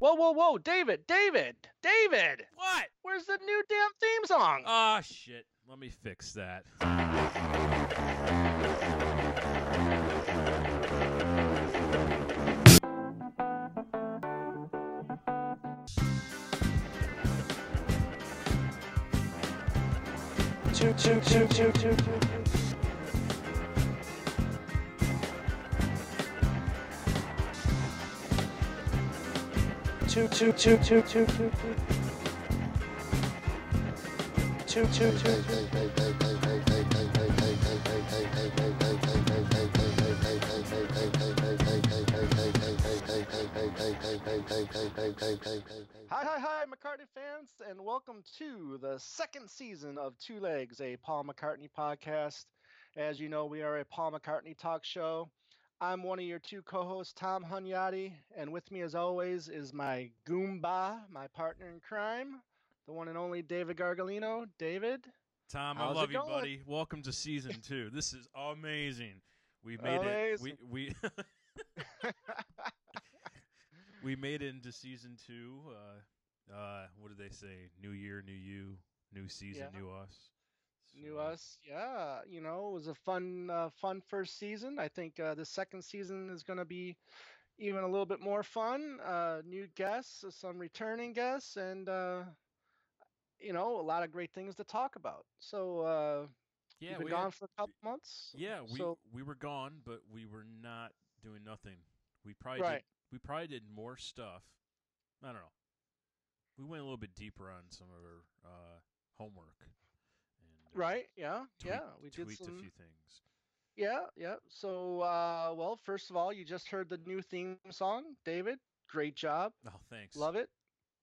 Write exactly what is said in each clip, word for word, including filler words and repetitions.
Whoa, whoa, whoa, David, David, David! What? Where's the new damn theme song? Ah, shit. Let me fix that. Two, two, two, two, two, two. Two, two, two, two, two, two, two, two, two. Hi, hi, hi, McCartney fans, and welcome to the second season of Two Legs, a Paul McCartney podcast. As you know, we are a Paul McCartney talk show. I'm one of your two co-hosts, Tom Hunyadi, and with me, as always, is my Goomba, my partner in crime, the one and only David Gargalino. David, Tom, how's I love it you, going? buddy. Welcome to season two. This is amazing. We made Amazing. it. We we we made it into season two. Uh, uh, what did they say? New year, new you, new season, Yeah. new us. Knew So, us, yeah. You know, it was a fun, uh, fun first season. I think uh, the second season is going to be even a little bit more fun. Uh, new guests, uh, some returning guests, and uh, you know, a lot of great things to talk about. So uh, Yeah, you've been we had. gone for a couple months. Yeah, we So we were gone, but we were not doing nothing. We probably did. right, We probably did more stuff. I don't know. We went a little bit deeper on some of our uh, homework. And, uh, right, yeah, tweak, yeah. We did tweaked some. a few things. Yeah, yeah. So uh, well, first of all, you just heard the new theme song, David. Great job. Oh, thanks. Love it.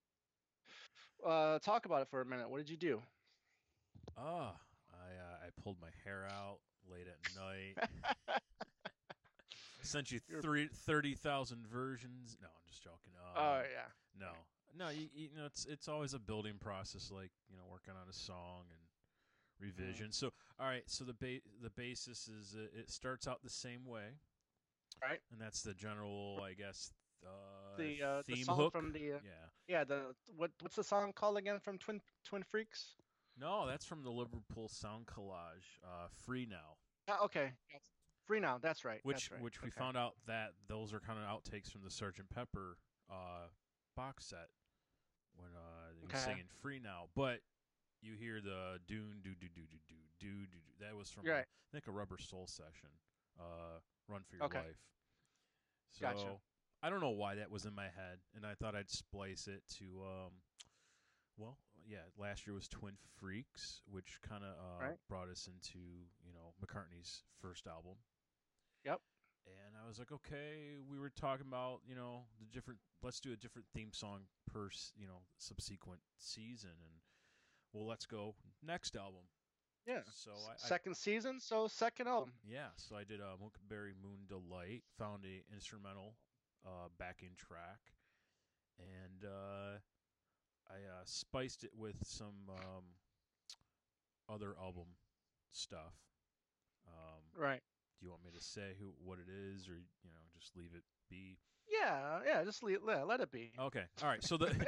Uh, talk about it for a minute. What did you do? Oh, I uh, I pulled my hair out late at night. Sent you You're- three thirty thousand versions. No, I'm just joking. Um, Oh yeah. No, no. You, you know, it's it's always a building process, like you know, working on a song and revision. So, all right. So the ba- the basis is uh, it starts out the same way, Right. and that's the general, I guess, uh, The uh, theme the song hook. from the uh, Yeah. yeah the what what's the song called again from Twin Twin Freaks? No, that's from the Liverpool Sound Collage. Uh, Free Now. Uh, okay. Yes. Free Now. That's right. Which that's right. which we okay. found out that those are kind of outtakes from the Sergeant Pepper uh, box set when uh, they were Okay. singing "Free Now," but you hear the doon do do do do do do do do. That was from You're a, right. I think a Rubber Soul session. Uh, Run for Your Okay. Life. So Gotcha. I don't know why that was in my head, and I thought I'd splice it to um, well, yeah. Last year was Twin Freaks, which kind of uh, Right. brought us into you know McCartney's first album. Yep. And I was like, okay, we were talking about, you know, the different, let's do a different theme song per, s- you know, subsequent season. And, well, let's go next album. Yeah. So I, I Second season, so second album. yeah, so I did uh, Moonberry Moon Delight, found a instrumental uh, backing track, and uh, I uh, spiced it with some um, other album stuff. Um, Right. do you want me to say who, what it is, or you know, just leave it be? Yeah. Yeah. Just leave, let, let it be. Okay. All right. So the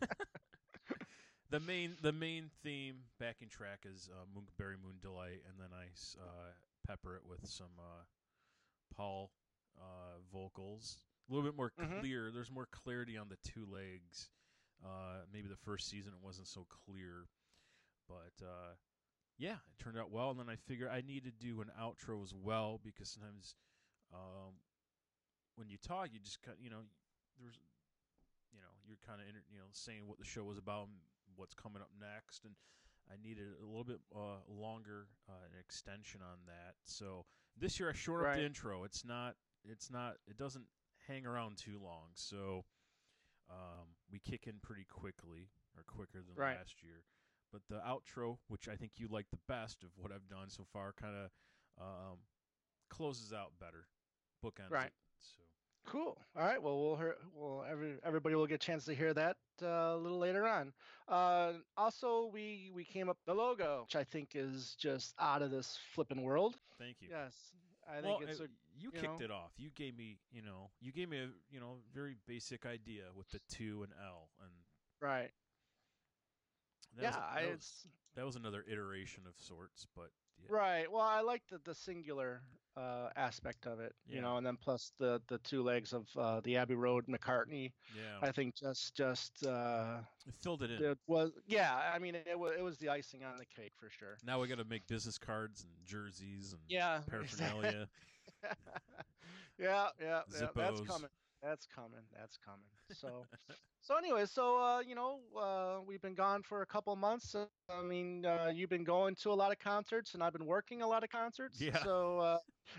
the main the main theme backing track is uh, Moonberry Moon Delight, and then I uh, pepper it with some uh, Paul uh, vocals. A little bit more Mhm. clear. There's more clarity on the two legs. Uh, maybe the first season it wasn't so clear, but uh, yeah, it turned out well. And then I figured I need to do an outro as well because sometimes um, when you talk, you just kind you know there's you know you're kind of you know saying what the show was about and what's coming up next, and I needed a little bit uh, longer uh, an extension on that. So this year I shortened up Right. the intro. It's not it's not it doesn't hang around too long. So um, we kick in pretty quickly or quicker than Right. last year. But the outro, which I think you like the best of what I've done so far, kind of um, closes out better, bookends Right. it. So. Cool. All right. Well, we'll hear. Well, every everybody will get a chance to hear that uh, a little later on. Uh, also, we we came up with the logo, which I think is just out of this flipping world. Thank you. Yes. I think well, it's uh, a you you kicked know it off. You gave me, you know, you gave me a, you know, very basic idea with the two and L, and right. that Yeah, was I, that was it's that was another iteration of sorts. But yeah, right. Well, I like the the singular uh, aspect of it, you yeah, know, and then plus the the two legs of uh, the Abbey Road McCartney. yeah, I think just just uh, it filled it in. it was yeah. I mean, it was it was the icing on the cake for sure. Now we got to make business cards and jerseys and Yeah, exactly. paraphernalia, Yeah, yeah, yeah. That's Zippos. coming. That's coming. That's coming. So, so anyway, so uh, you know, uh, we've been gone for a couple months. Uh, I mean, uh, you've been going to a lot of concerts, and I've been working a lot of concerts. Yeah, So, uh,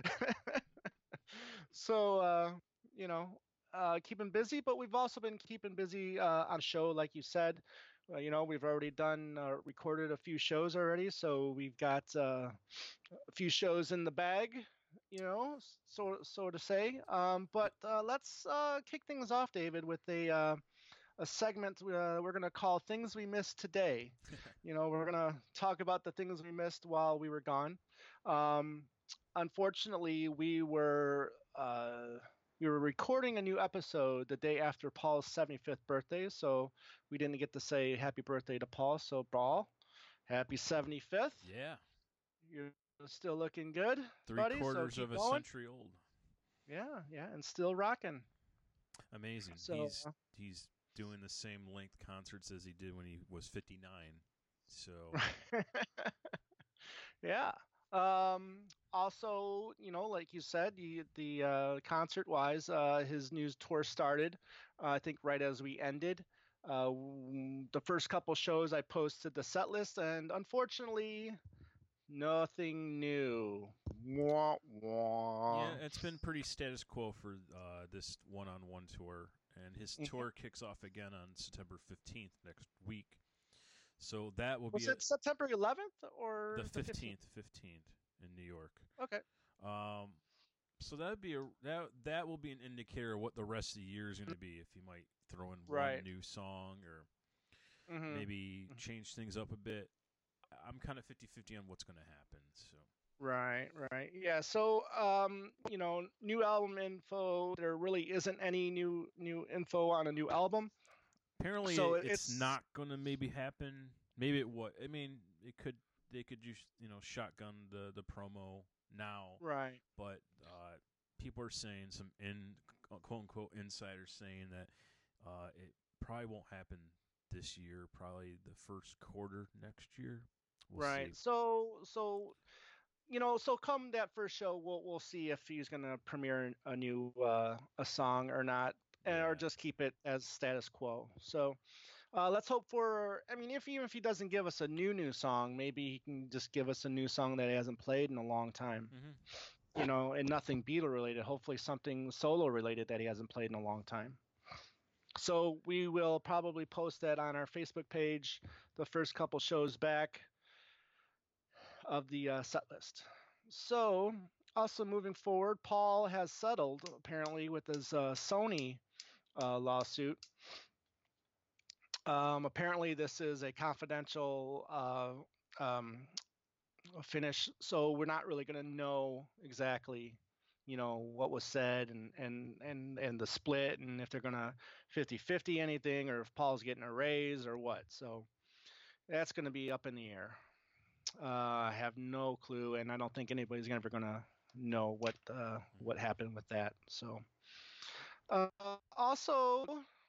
so uh, you know, uh, keeping busy, but we've also been keeping busy uh, on show, like you said. Uh, you know, we've already done uh, recorded a few shows already, so we've got uh, a few shows in the bag, you know, so so to say. Um, but uh, let's uh, kick things off, David, with a uh, a segment uh, we're going to call "Things We Missed Today." You know, we're going to talk about the things we missed while we were gone. Um, unfortunately, we were. Uh, we were recording a new episode the day after Paul's seventy-fifth birthday, so we didn't get to say happy birthday to Paul. So, Paul, happy seventy-fifth. yeah. You're still looking good, Three buddy. So quarters of keep a going. century old. Yeah, yeah, and still rocking. Amazing. So He's he's doing the same length concerts as he did when he was fifty-nine. So yeah. Um, also, you know, like you said, you, the uh, concert wise, uh, his news tour started. Uh, I think right as we ended. Uh, w- the first couple shows I posted the set list, and unfortunately, nothing new. Wah, wah. yeah, it's been pretty status quo for uh, this one-on-one tour, and his Mhm. tour kicks off again on September fifteenth next week. So that will be Was a, it September eleventh or the the fifteenth? fifteenth, fifteenth in New York. Okay. Um, so that'd be a that that will be an indicator of what the rest of the year is going to be. If you might throw in Right. one new song or hmm maybe Mhm. change things up a bit. I'm kind of fifty-fifty on what's going to happen. So Right, right. Yeah, so um, you know, new album info, there really isn't any new new info on a new album. apparently So it, it- it's it's not going to maybe happen. Maybe it what I mean it could they could just you know shotgun the the promo now, right. but uh, people are saying some in quote unquote insiders saying that uh, it probably won't happen this year. Probably the first quarter next year. We'll Right. see. So so you know, so come that first show, we'll we'll see if he's gonna premiere a new uh, a song or not, and, or Yeah. just keep it as status quo. So uh, let's hope for. I mean, if even if he doesn't give us a new new song, maybe he can just give us a new song that he hasn't played in a long time. Mm-hmm. You know, and nothing Beatle related. Hopefully, something solo related that he hasn't played in a long time. So we will probably post that on our Facebook page, the first couple shows back of the uh, set list. So, also moving forward, Paul has settled apparently with his uh, Sony uh, lawsuit. Um, apparently, this is a confidential uh, um, finish, so we're not really going to know exactly, you know, what was said and and and and the split, and if they're going to fifty-fifty anything, or if Paul's getting a raise or what. So that's going to be up in the air. Uh, I have no clue, and I don't think anybody's ever going to know what uh, what happened with that. So, uh, also,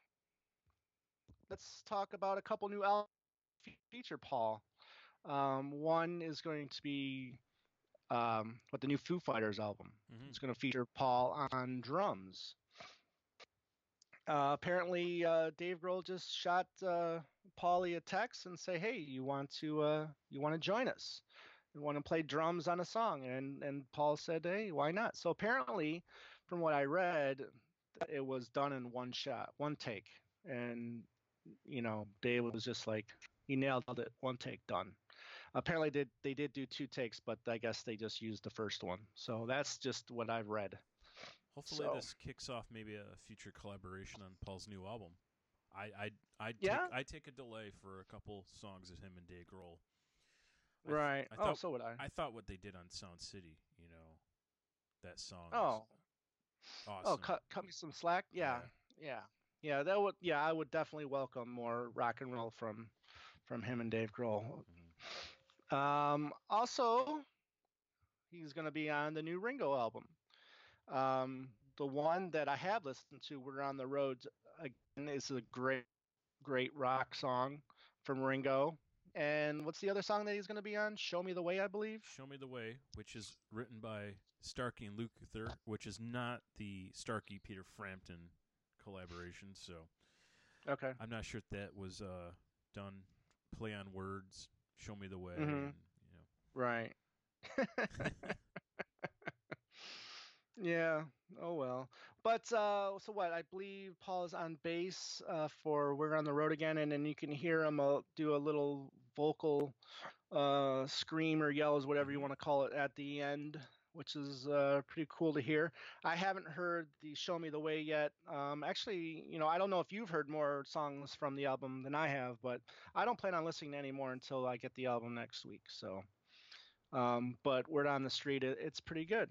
let's talk about a couple new albums feature Paul. Um, one is going to be um, what the new Foo Fighters album. Mm-hmm. It's going to feature Paul on drums. Uh, apparently, uh, Dave Grohl just shot uh, Paulie a text and say, "Hey, you want to uh, you want to join us? You want to play drums on a song?" And and Paul said, "Hey, why not?" So apparently, from what I read, it was done in one shot, one take, and you know, Dave was just like, he nailed it, one take, done. Apparently, did they did do two takes, but I guess they just used the first one. So that's just what I've read. Hopefully, So this kicks off maybe a future collaboration on Paul's new album. I I I take yeah, I take a delay for a couple songs of him and Dave Grohl. I th- right. I Oh, thought so would I. I thought what they did on Sound City, you know, that song is Oh, oh, awesome. cut cut me some slack. Yeah, Yeah. yeah, yeah. That would, yeah, I would definitely welcome more rock and roll from from him and Dave Grohl. Hmm. Um, also, he's going to be on the new Ringo album. Um, the one that I have listened to, "We're on the Road," again, is a great, great rock song from Ringo. And what's the other song that he's going to be on? "Show Me the Way," I believe. Show Me the Way, which is written by Starkey and Lukather, which is not the Starkey Peter Frampton collaboration. So Okay. I'm not sure if that was uh, done play on words. Show Me the Way, Mm-hmm. and Right. you know. Yeah. Oh well. But uh, so what? I believe Paul is on bass uh, for "We're on the Road Again," and then you can hear him uh, do a little vocal uh, scream or yells, whatever you Hmm. want to call it, at the end, which is uh, pretty cool to hear. I haven't heard the "Show Me the Way" yet. Um, actually, you know, I don't know if you've heard more songs from the album than I have, but I don't plan on listening to any more until I get the album next week. So, um, but word on the street, it, it's pretty good.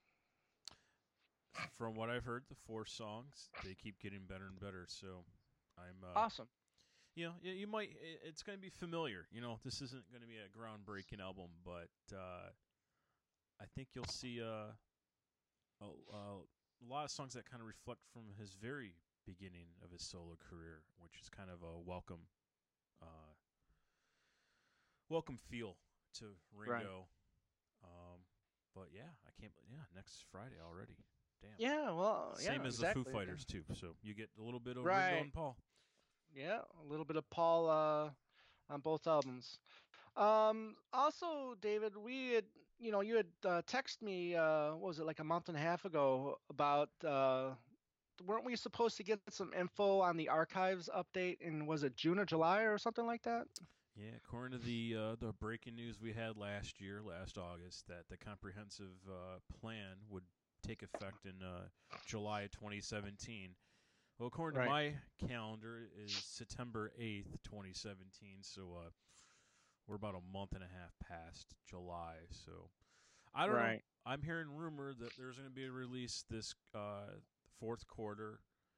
From what I've heard, the four songs they keep getting better and better. So I'm, uh, Awesome. you know, you, you might it's going to be familiar. You know, this isn't going to be a groundbreaking album, but uh, I think you'll see uh, a, a lot of songs that kind of reflect from his very beginning of his solo career, which is kind of a welcome, uh, welcome feel to Right. Ringo. Um, but yeah, I can't. Yeah, next Friday already. Damn. Yeah, well, yeah, Same as the Foo exactly. Fighters too. So you get a little bit of Ringo Right. and Paul. Yeah, a little bit of Paul uh, on both albums. Um, also, David, we had, you know, you had uh, texted me, uh, what was it, like a month and a half ago about, uh, weren't we supposed to get some info on the archives update in, was it June or July or something like that? Yeah, according to the uh, the breaking news we had last year, last August, that the comprehensive uh, plan would take effect in uh, July twenty seventeen. Well, according to Right. my calendar, is September eighth, twenty seventeen. So uh, we're about a month and a half past July. So I don't know. Right. I'm hearing rumor that there's going to be a release this uh, fourth quarter.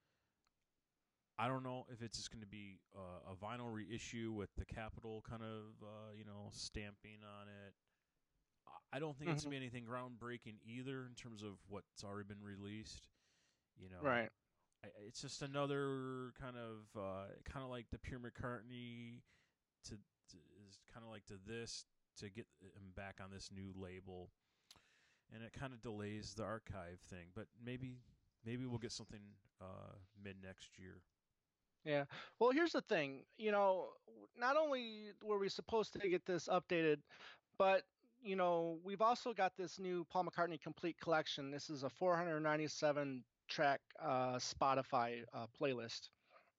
I don't know if it's just going to be uh, a vinyl reissue with the Capitol kind of, uh, you know, stamping on it. I don't think it's Hmm. going to be anything groundbreaking either in terms of what's already been released. You know, Right. I, it's just another kind of, uh, kind of like the Pure McCartney to, to is kind of like to this to get him back on this new label, and it kind of delays the archive thing. But maybe, maybe we'll get something uh, mid next year. Yeah. Well, here's the thing. You know, not only were we supposed to get this updated, but you know, we've also got this new Paul McCartney Complete Collection. This is a four hundred ninety-seven track uh, Spotify uh, playlist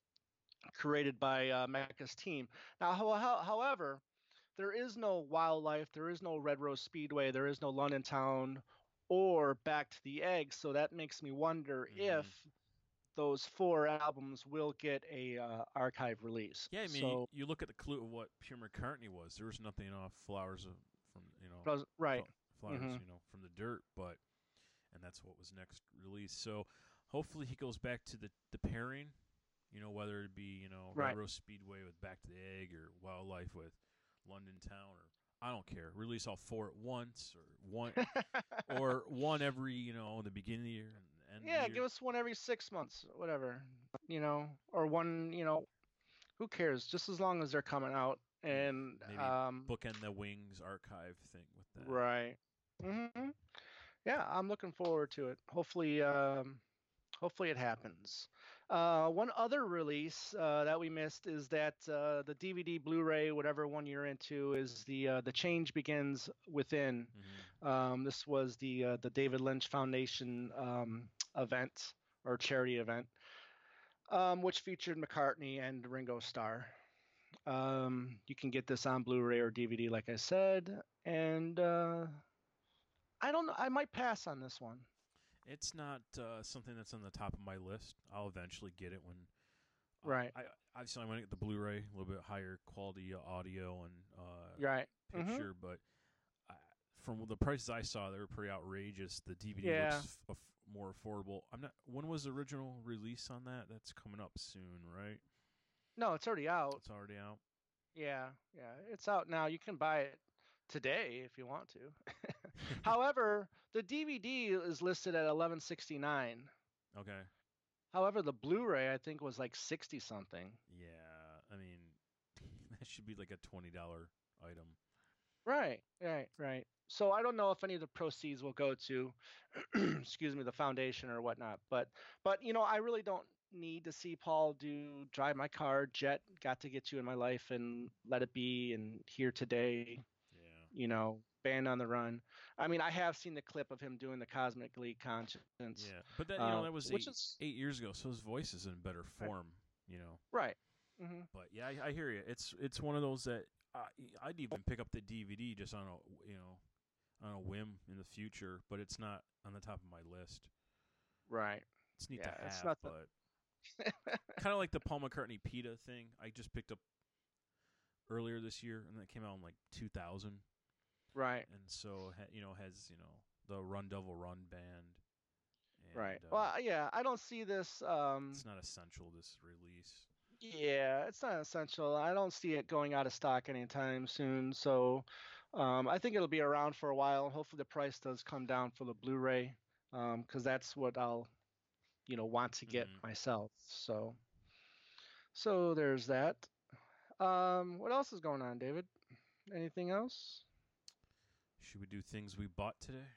created by uh, Mecca's team. Now, how, how, however, there is no Wildlife, there is no Red Rose Speedway, there is no London Town or Back to the Egg. So that makes me wonder if Mm-hmm. those four albums will get a uh, archive release. Yeah, I mean, you, So, you look at the clue of what Pure McCartney was. There was nothing off Flowers of, from you know right. fl- Flowers, Hmm. you know, from the Dirt, but and that's what was next released. So hopefully he goes back to the the pairing, you know, whether it be you know Red Right. Rose Speedway with Back to the Egg or Wildlife with London Town, or I don't care. Release all four at once, or one or one every you know in the beginning of the year and end of the Yeah, year. give us one every six months, whatever, you know, or one, you know, who cares? Just as long as they're coming out. Yeah, And maybe um, bookend the Wings archive thing with that. right. Hmm. Yeah, I'm looking forward to it. Hopefully, um, hopefully it happens. Uh, one other release uh, that we missed is that uh, the D V D, Blu-ray, whatever one you're into, is the uh, the Change Begins Within. Mm-hmm. Um, this was the uh, the David Lynch Foundation um, event or charity event, um, which featured McCartney and Ringo Starr. Um, you can get this on Blu-ray or D V D, like I said, and uh, I don't know. I might pass on this one. It's not uh, something that's on the top of my list. I'll eventually get it when Right. uh, I obviously I want to get the Blu-ray, a little bit higher quality audio and uh, Right. Mm-hmm. picture, but I, from the prices I saw, they were pretty outrageous. The D V D Yeah. looks f- more affordable. I'm not. When was the original release on that? That's coming up soon, right? No, it's already out. It's already out. Yeah, yeah, it's out now. You can buy it today if you want to. However, the D V D is listed at eleven sixty-nine. Okay. However, the Blu-ray I think was like sixty something. Yeah, I mean, that should be like a twenty dollar item. Right, right, right. So I don't know if any of the proceeds will go to, excuse me, the foundation or whatnot. But, but you know, I really don't need to see Paul do "Drive My Car," "Jet," "Got to Get You in My Life," and "Let It Be," and "Here Today." Yeah. You know, "Band on the Run." I mean, I have seen the clip of him doing the Cosmic League Conscience. Yeah, but that you know uh, that was which eight is eight years ago, so his voice is in better right. form. You know. Right. hmm But yeah, I, I hear you. It's it's one of those that I, I'd even pick up the D V D just on a you know on a whim in the future, but it's not on the top of my list. Right. It's neat Yeah, to it's have, not the. but kind of like the Paul McCartney PETA thing. I just picked up earlier this year, and that came out in like two thousand. Right. And so you know has you know the Run Devil Run band. And, Right. Uh, Well, yeah, I don't see this. Um, it's not essential this release. Yeah, it's not essential. I don't see it going out of stock anytime soon. So um, I think it'll be around for a while. Hopefully the price does come down for the Blu-ray because that's what I'll, you know, want to get Mm-hmm. myself. So so there's that. Um, what else is going on, David? Anything else? Should we do things we bought today?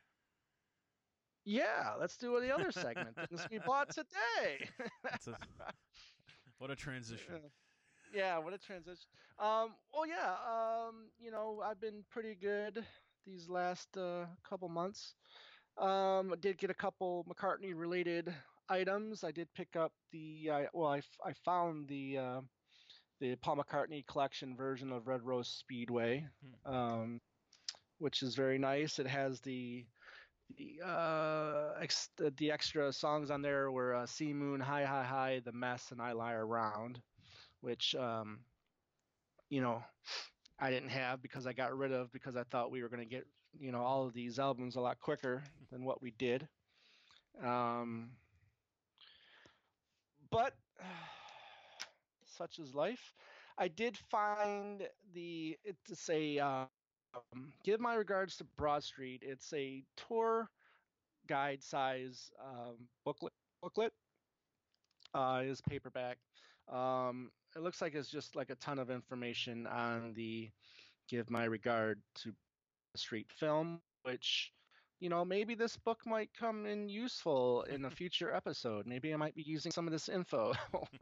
Yeah, let's do the other segment. Things we bought today. That's a what a transition. Yeah, what a transition. Um, well, yeah, um, you know, I've been pretty good these last uh, couple months. Um, I did get a couple McCartney related items. I did pick up the, uh, well, I, f- I found the uh, the Paul McCartney collection version of Red Rose Speedway, Hmm. um, which is very nice. It has the the uh, ex- the, the extra songs on there were uh, Sea Moon, Hi Hi Hi, The Mess, and I Lie Around, which um, you know, I didn't have because I got rid of because I thought we were going to get, you know, all of these albums a lot quicker than what we did. Um, but such is life. I did find the it's a um, give my regards to Broad Street. It's a tour guide size um, booklet. Booklet uh, is paperback. Um, it looks like it's just like a ton of information on the give my regard to Street film, which, you know, maybe this book might come in useful in a future episode. Maybe I might be using some of this info.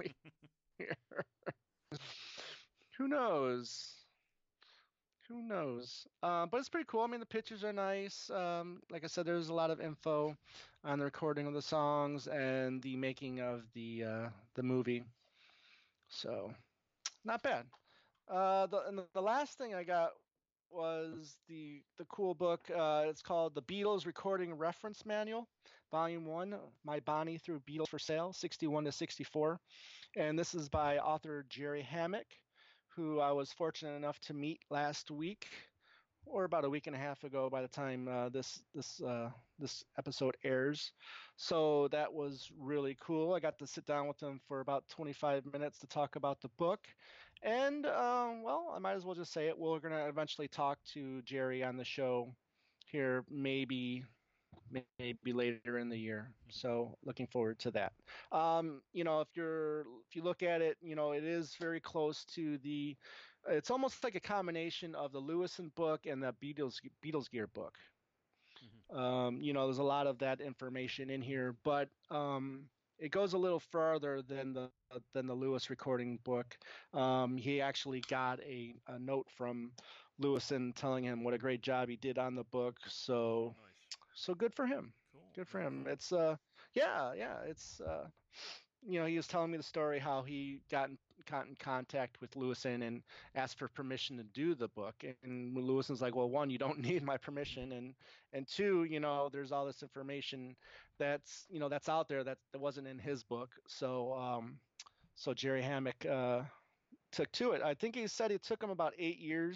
Who knows? Who knows? Uh, but it's pretty cool. I mean, the pictures are nice. Um, like I said, there's a lot of info on the recording of the songs and the making of the uh, the movie. So, not bad. Uh, the and the last thing I got was the the cool book. Uh, it's called The Beatles Recording Reference Manual, Volume One. My Bonnie Through Beatles for Sale, sixty-one to sixty-four, and this is by author Jerry Hammack, who I was fortunate enough to meet last week, or about a week and a half ago by the time uh, this this uh, this episode airs. So that was really cool. I got to sit down with him for about twenty-five minutes to talk about the book. And um, well, I might as well just say it. We're going to eventually talk to Jerry on the show here, maybe maybe later in the year. So looking forward to that. Um, you know, if you're if you look at it, you know, it is very close to the. It's almost like a combination of the Lewison book and the Beatles Beatles Gear book. Mm-hmm. Um, you know, there's a lot of that information in here, but um, it goes a little further than the than the Lewis recording book. Um, he actually got a, a note from Lewison telling him what a great job he did on the book. So Nice. so good for him. Cool. Good for Very him. cool. It's uh yeah, yeah, it's uh you know, he was telling me the story how he got in, got in contact with Lewison and asked for permission to do the book. And Lewison's like, well, one, you don't need my permission, and and two, you know, there's all this information that's you know that's out there that, that wasn't in his book. So um, so Jerry Hammack uh, took to it. I think he said it took him about eight years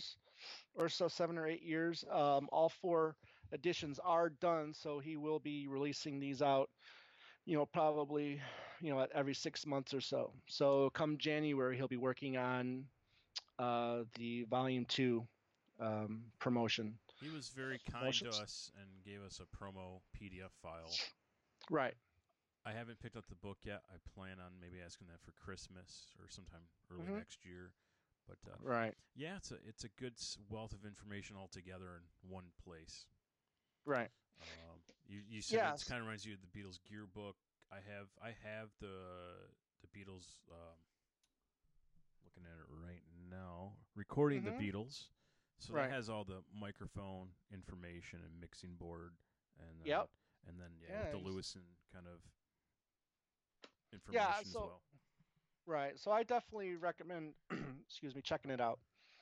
or so, seven or eight years. Um, all four editions are done, so he will be releasing these out, you know, probably, you know, at every six months or so. So come January, he'll be working on uh, the volume two um, promotion. He was very kind to us and gave us a promo P D F file. Right. I haven't picked up the book yet. I plan on maybe asking that for Christmas or sometime early mm-hmm. next year. But uh, right, yeah, it's a it's a good wealth of information altogether in one place. Right. Um, you you said yes. it kind of reminds you of the Beatles Gear book. I have I have the the Beatles. Um, looking at it right now, recording mm-hmm. the Beatles. So right. that has all the microphone information and mixing board, and uh, yep. and then yeah, yeah with the Lewison kind of information yeah, so, as well. Right. So I definitely recommend, excuse me, checking it out.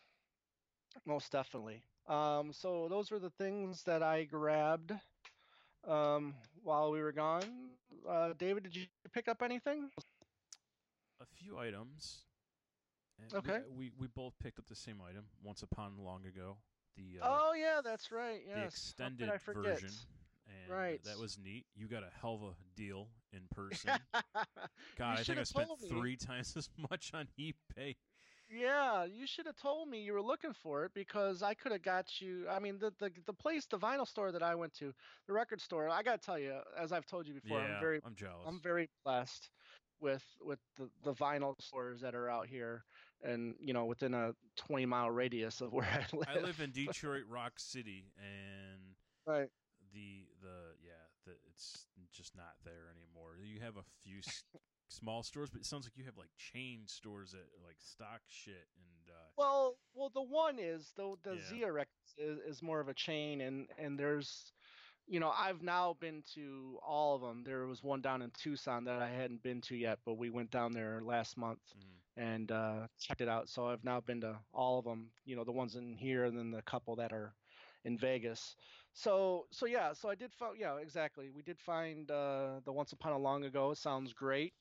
Most definitely. Um, so those were the things that I grabbed um, while we were gone. Uh, David, did you pick up anything? A few items. And okay. We, we we both picked up the same item. Once Upon Long Ago. The uh, oh yeah, that's right. Yes. The extended version. And right. that was neat. You got a hell of a deal in person. God, I think I spent me. three times as much on eBay. Yeah, you should have told me you were looking for it, because I could have got you. I mean, the, the the place, the vinyl store that I went to, the record store. I got to tell you, as I've told you before, yeah, I'm very, I'm jealous. I'm very blessed with with the, the vinyl stores that are out here, and you know, within a twenty mile radius of where I live. I live in Detroit, Rock City, and right. the the yeah, the, it's just not there anymore. You have a few s- small stores, but it sounds like you have like chain stores that like stock shit. And uh, well, well, the one is the the yeah. Zia Records is, is more of a chain, and and there's, you know, I've now been to all of them. There was one down in Tucson that I hadn't been to yet, but we went down there last month mm-hmm. and uh, checked it out. So I've now been to all of them. You know, the ones in here, and then the couple that are in Vegas. So, so yeah, so I did find, yeah, exactly. We did find uh, the Once Upon a Long Ago. It sounds great.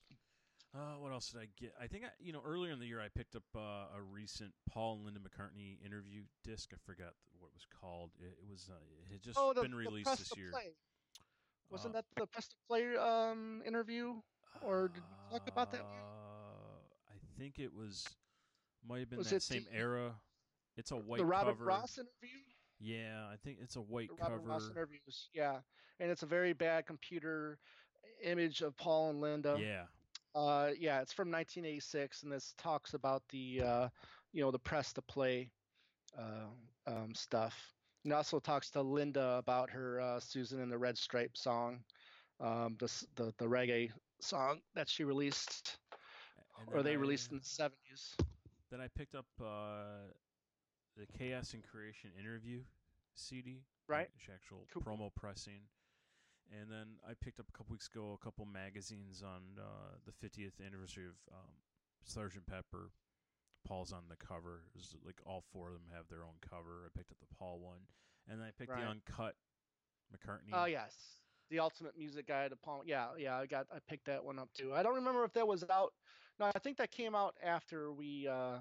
Uh, what else did I get? I think I, you know, earlier in the year I picked up uh, a recent Paul and Linda McCartney interview disc. I forgot what it was called. It, it was uh, it had just oh, the, been released this year. Play. Wasn't uh, that the Press to Play um, interview? Or did we talk about that one? Uh, I think it was might have been was that same the, era. It's a white the Robert cover. Ross interview. Yeah, I think it's a white the cover. Robert Ross interviews. Yeah, and it's a very bad computer image of Paul and Linda. Yeah. Uh, yeah, it's from nineteen eighty-six, and this talks about the, uh, you know, the press to play uh, um, stuff. And also talks to Linda about her uh, Susan and the Red Stripe song, um, the, the the reggae song that she released, or they I, released in the seventies. Then I picked up uh, the Chaos and Creation interview C D, right? Like actual cool. promo pressing. And then I picked up a couple weeks ago a couple magazines on uh, the fiftieth anniversary of um, Sergeant Pepper. Paul's on the cover. It was like all four of them have their own cover. I picked up the Paul one, and then I picked right. the uncut McCartney. Oh yes, the Ultimate Music Guide to Paul. Yeah, yeah, I got I picked that one up too. I don't remember if that was out. No, I think that came out after we uh,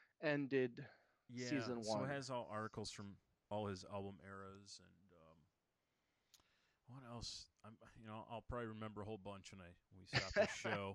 ended yeah, season one. So it has all articles from all his album eras. And what else? I'm, you know, I'll probably remember a whole bunch when I when we stop the show.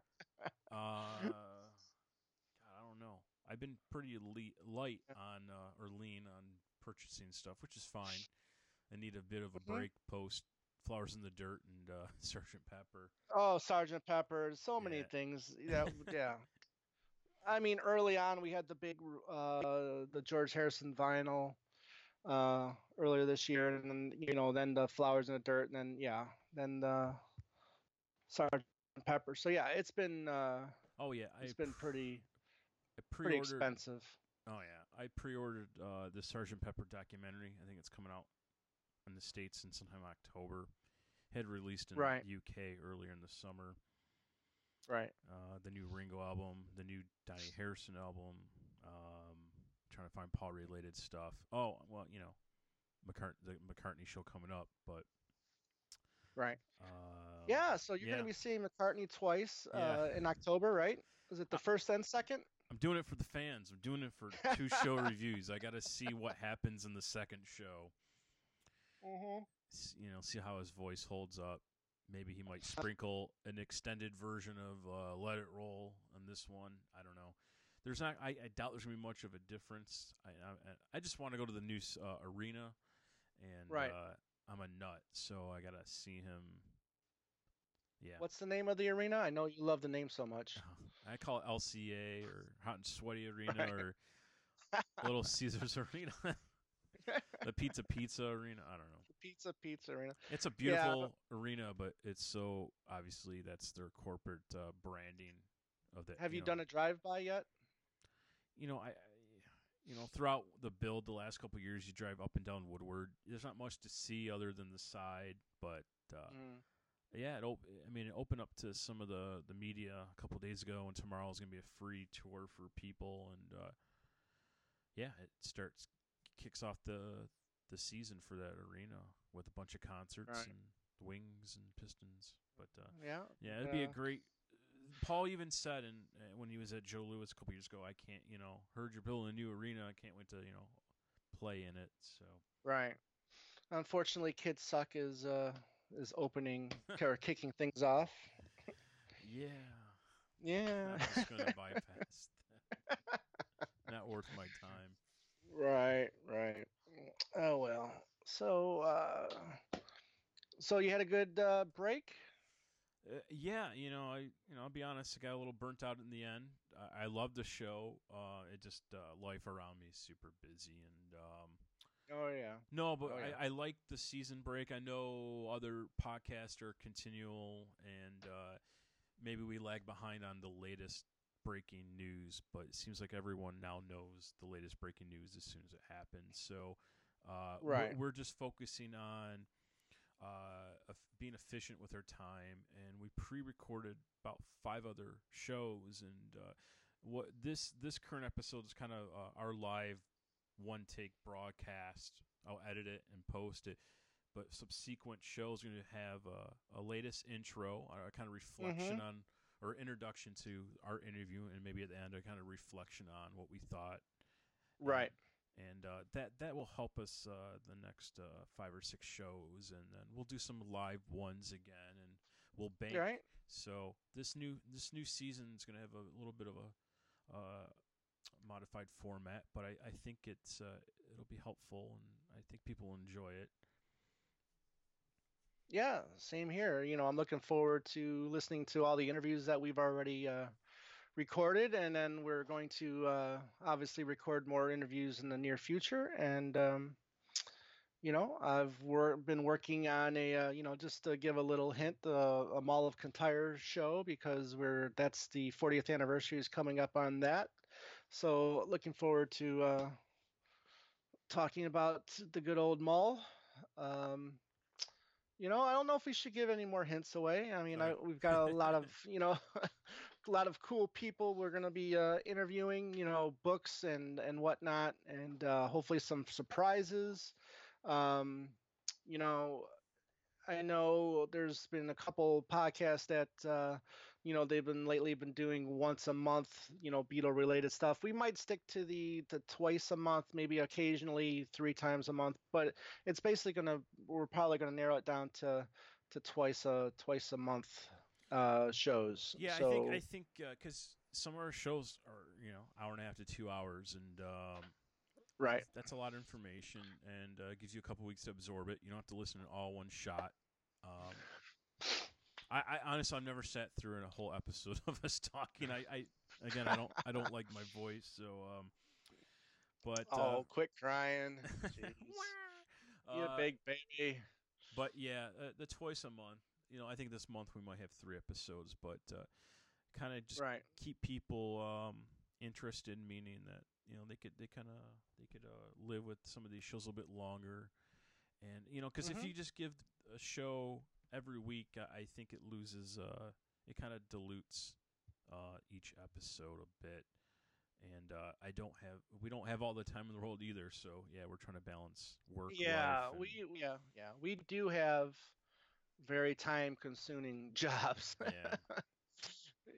uh, God, I don't know. I've been pretty le- light on uh, or lean on purchasing stuff, which is fine. I need a bit of a mm-hmm. break post Flowers in the Dirt and uh, Sergeant Pepper. Oh, Sergeant Pepper! So yeah. many things. Yeah, yeah. I mean, early on we had the big, uh, the George Harrison vinyl. Uh, earlier this year, and then you know, then the Flowers in the Dirt, and then yeah, then the Sergeant Pepper. So yeah, it's been. Uh, oh yeah, it's I been pretty. I pretty expensive. Oh yeah, I pre-ordered uh, the Sergeant Pepper documentary. I think it's coming out in the States in sometime October. Had released in right. the U K earlier in the summer. Right. Uh, the new Ringo album, the new Donny Harrison album. Um, trying to find Paul related stuff. Oh, well, you know, McCart- the McCartney show coming up, but right. Uh, yeah, so you're yeah. going to be seeing McCartney twice yeah. uh, in October, right? Is it the first and second? I'm doing it for the fans. I'm doing it for two show reviews. I got to see what happens in the second show. Mm-hmm. You know, see how his voice holds up. Maybe he might sprinkle an extended version of uh, Let It Roll on this one. I don't know. There's not. I, I doubt there's gonna be much of a difference. I I, I just want to go to the new uh, arena, and Right. uh, I'm a nut, so I gotta see him. Yeah. What's the name of the arena? I know you love the name so much. I call it L C A or Hot and Sweaty Arena Right. or Little Caesars Arena, the Pizza Pizza Arena. I don't know. Pizza Pizza Arena. It's a beautiful yeah. arena, but it's so obviously that's their corporate uh, branding of that. Have you, you know, done a drive-by yet? You know, I, I, you know, throughout the build the last couple of years, you drive up and down Woodward. There's not much to see other than the side, but uh, mm. yeah, it. Op- I mean, it opened up to some of the, the media a couple of days ago, and tomorrow is going to be a free tour for people, and uh, yeah, it starts kicks off the the season for that arena with a bunch of concerts right. and Wings and Pistons. But uh, yeah, yeah, it'd uh, be a great. Paul even said, and uh, when he was at Joe Louis a couple years ago, I can't, you know, heard you're building a new arena. I can't wait to, you know, play in it. So right. Unfortunately, Kids Suck is uh, is opening or kicking things off. Yeah. Yeah. I'm just gonna bypass that. Not worth my time. Right. Right. Oh well. So, uh, so you had a good uh, break? Uh, yeah, you know, I, you know, I'll be honest. I got a little burnt out in the end. I, I love the show. Uh, it just uh, life around me is super busy, and um, oh yeah. No, but oh, yeah. I, I like the season break. I know other podcasts are continual, and uh, maybe we lag behind on the latest breaking news, but it seems like everyone now knows the latest breaking news as soon as it happens. So uh, right. we're, we're just focusing on uh, being efficient with our time, and we pre-recorded about five other shows. And uh, what this this current episode is kind of uh, our live one take broadcast. I'll edit it and post it. But subsequent shows are going to have a, a latest intro, a kind of reflection mm-hmm. on. Or introduction to our interview, and maybe at the end a kind of reflection on what we thought. Right. And, and uh, that that will help us uh, the next uh, five or six shows, and then we'll do some live ones again, and we'll bank. Right. So this new this new season is going to have a little bit of a uh, modified format, but I, I think it's uh, it'll be helpful, and I think people will enjoy it. Yeah, same here. You know, I'm looking forward to listening to all the interviews that we've already uh, recorded, and then we're going to uh, obviously record more interviews in the near future. And um, you know, I've wor- been working on a, uh, you know, just to give a little hint, uh, a Mall of Kintyre show, because we're that's the fortieth anniversary is coming up on that. So looking forward to uh, talking about the good old mall. Um, You know, I don't know if we should give any more hints away. I mean, Okay. I, we've got a lot of, you know, a lot of cool people we're going to be uh, interviewing, you know, books and, and whatnot, and uh, hopefully some surprises. Um, you know, I know there's been a couple podcasts that, uh, you know, they've been lately been doing once a month, you know, Beatle related stuff. We might stick to the, the twice a month, maybe occasionally three times a month, but it's basically going to, we're probably going to narrow it down to, to twice a, twice a month uh, shows. Yeah, so, I think, I think, uh, cause some of our shows are, you know, hour and a half to two hours and, um, right. That's a lot of information, and uh, gives you a couple weeks to absorb it. You don't have to listen to all one shot. Um, I, I honestly, I've never sat through a whole episode of us talking. I, I again, I don't, I don't like my voice, so. Um, but oh, uh, quit crying! You uh, big baby. But yeah, uh, the twice a month. You know, I think this month we might have three episodes, but uh, kind of just right. keep people um, interested, meaning that. You know, they could they kind of they could uh, live with some of these shows a little bit longer, and you know, because mm-hmm. if you just give a show every week, I, I think it loses. Uh, it kind of dilutes uh, each episode a bit, and uh, I don't have we don't have all the time in the world either. So yeah, we're trying to balance work. Yeah, life, we yeah yeah we do have very time consuming jobs. Yeah.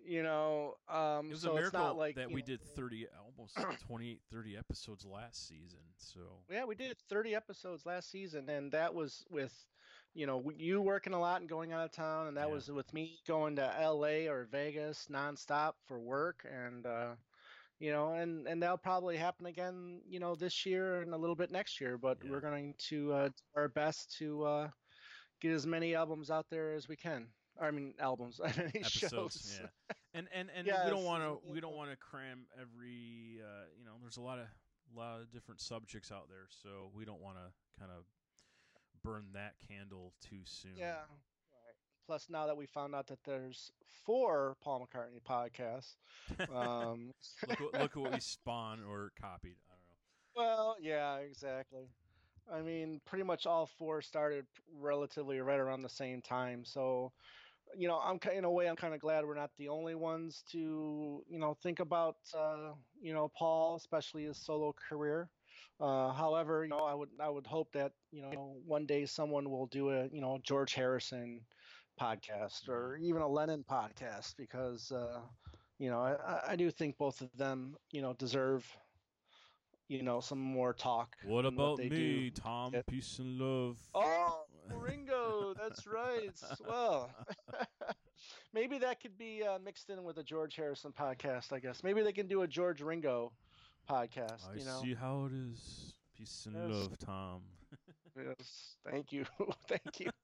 you know, um, It was so a it's not miracle like that you we know, did thirty, almost twenty-eight, thirty episodes last season. So yeah, we did thirty episodes last season, and that was with, you know, you working a lot and going out of town, and that yeah, was with me going to L A or Vegas nonstop for work, and uh, you know, and and that'll probably happen again, you know, this year and a little bit next year. But yeah, we're going to uh, do our best to uh, get as many albums out there as we can. I mean, albums, many episodes. shows. Yeah, and and and we don't Yes. want as to many we as don't possible. want to cram every. Uh, you know, there's a lot of lot of different subjects out there, so we don't want to kind of burn that candle too soon. Yeah. Right. Plus, now that we found out that there's four Paul McCartney podcasts, um, look what look at what we spawned or copied. I don't know. well, yeah, exactly. I mean, pretty much all four started relatively right around the same time. So, you know, I'm ki- in a way, I'm kind of glad we're not the only ones to, you know, think about, uh, you know, Paul, especially his solo career. Uh, however, you know, I would I would hope that, you know, one day someone will do a, you know, George Harrison podcast Mhm. or even a Lennon podcast because, uh, you know, I, I I do think both of them, you know, deserve, you know, some more talk What than what about they do. me, Tom? Get. Peace and love. Oh, Ringo, that's right. Well, maybe that could be uh, mixed in with a George Harrison podcast, I guess. Maybe they can do a George Ringo podcast, I you know? see how it is. Peace and Yes, love, Tom. yes. Thank you. Thank you.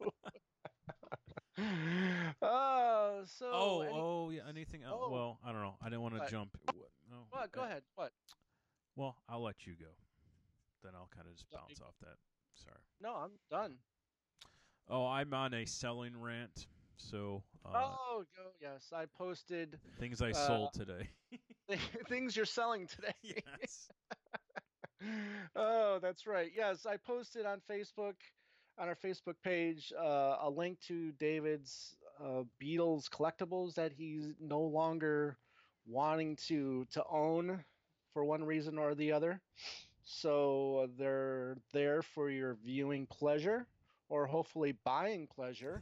Uh, so Oh, any oh, yeah. Anything else? oh, Well, I don't know. I didn't want to what? jump. What? No. What? eh, Go ahead. What? Well, I'll let you go. Then I'll kind of just No, bounce off that. Sorry. no, I'm done. Oh, I'm on a selling rant. So, uh, Oh, go. Yes, I posted things I uh sold today. things you're selling today. Yes. Oh, that's right. Yes, I posted on Facebook, on our Facebook page, uh, a link to David's uh, Beatles collectibles that he's no longer wanting to to own for one reason or the other. So uh, they're there for your viewing pleasure or hopefully buying pleasure.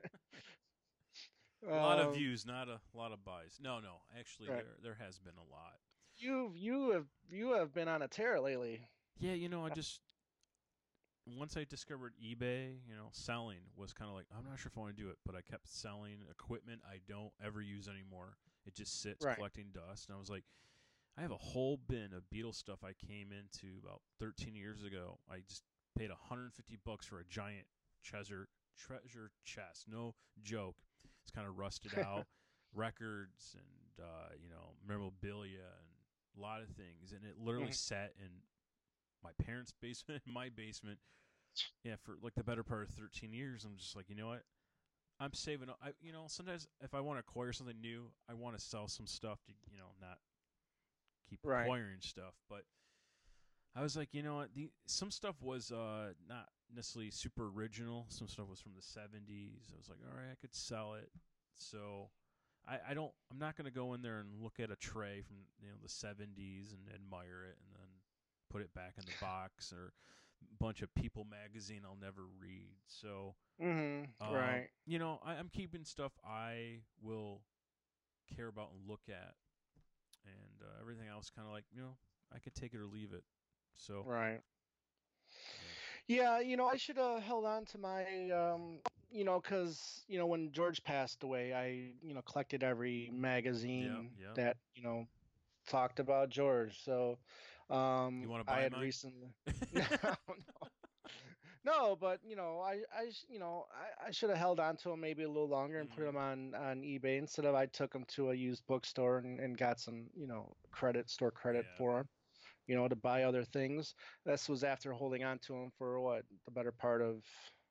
A lot of Um, views, not a lot of buys. No, no. Actually, right. there there has been a lot. You you have you have been on a tear lately. Yeah, you know, I just once I discovered eBay, you know, selling was kind of like I'm not sure if I want to do it, but I kept selling equipment I don't ever use anymore. It just sits Right. collecting dust, and I was like, I have a whole bin of Beatles stuff I came into about thirteen years ago. I just paid one hundred fifty bucks for a giant treasure treasure chest. No joke. It's kind of rusted out, records and uh, you know memorabilia and a lot of things, and it literally Mhm. sat in my parents' basement, my basement, yeah, for like the better part of thirteen years. I'm just like, you know what? I'm saving. I, you know, sometimes if I want to acquire something new, I want to sell some stuff to, you know, not keep Right. acquiring stuff. But I was like, you know what? The some stuff was uh not necessarily super original. Some stuff was from the seventies. I was like, all right, I could sell it. So I, I don't. I'm not going to go in there and look at a tray from you know the seventies and admire it, and then put it back in the box or a bunch of People magazine I'll never read. So Mhm. um, Right. you know, I, I'm keeping stuff I will care about and look at, and uh, everything else kind of like you know I could take it or leave it. So Right. yeah, Yeah, you know, I should have held on to my, um, you know, because, you know, when George passed away, I, you know, collected every yeah, magazine yeah. that, you know, talked about George. So, You um, want to I buy had mine? recently, no, no, no, but, you know, I, I, sh- you know, I, I should have held on to them maybe a little longer and put hmm them on, on eBay instead of I took them to a used bookstore and, and got some, you know, credit, store credit Yeah, for them, you know, to buy other things. This was after holding on to them for what, the better part of,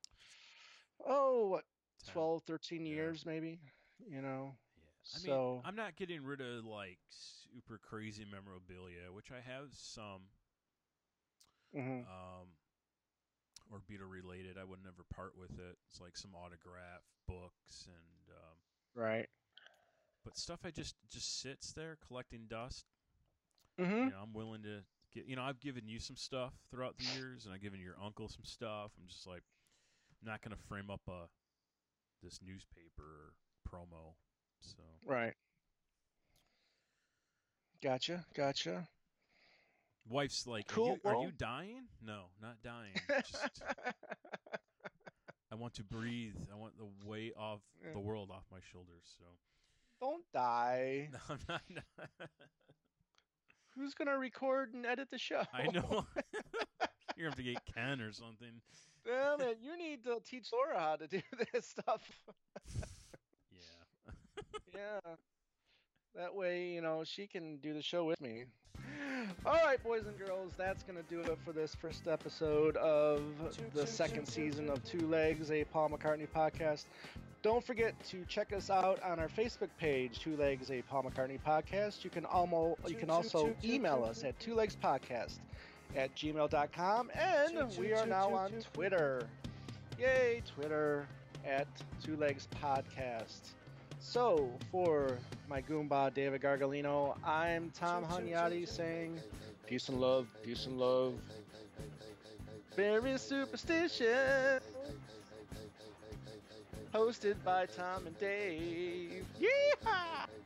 oh, what, ten. twelve, thirteen Yeah, years maybe, you know. yeah. I mean, So, I'm not getting rid of like super crazy memorabilia, which I have some. hmm Um, or Beatle related. I would never part with it. It's like some autograph books and um, right. but stuff I just just sits there collecting dust. You hmm know, I'm willing to get. You know, I've given you some stuff throughout the years, and I've given your uncle some stuff. I'm just like, I'm not gonna frame up a this newspaper promo. So Right. Gotcha, gotcha. Wife's like, Cool, are you, well. are you dying? No, not dying. Just I want to breathe. I want the weight off the world off my shoulders. So don't die. No, I'm not. not. Who's gonna record and edit the show? I know. You're gonna have to get Ken or something. Damn it! You need to teach Laura how to do this stuff. Yeah. Yeah. That way, you know, she can do the show with me. All right, boys and girls, that's going to do it for this first episode of the second season of Two Legs, a Paul McCartney podcast. Don't forget to check us out on our Facebook page, Two Legs, a Paul McCartney podcast. You can almost, you can also email us at two legs podcast at gmail dot com, and we are now on Twitter. Yay, Twitter at Two Legs Podcast. So, for my Goomba, David Gargalino, I'm Tom Hunyadi saying peace and love, peace and love. Very Superstition. Hosted by Tom and Dave. Yeehaw!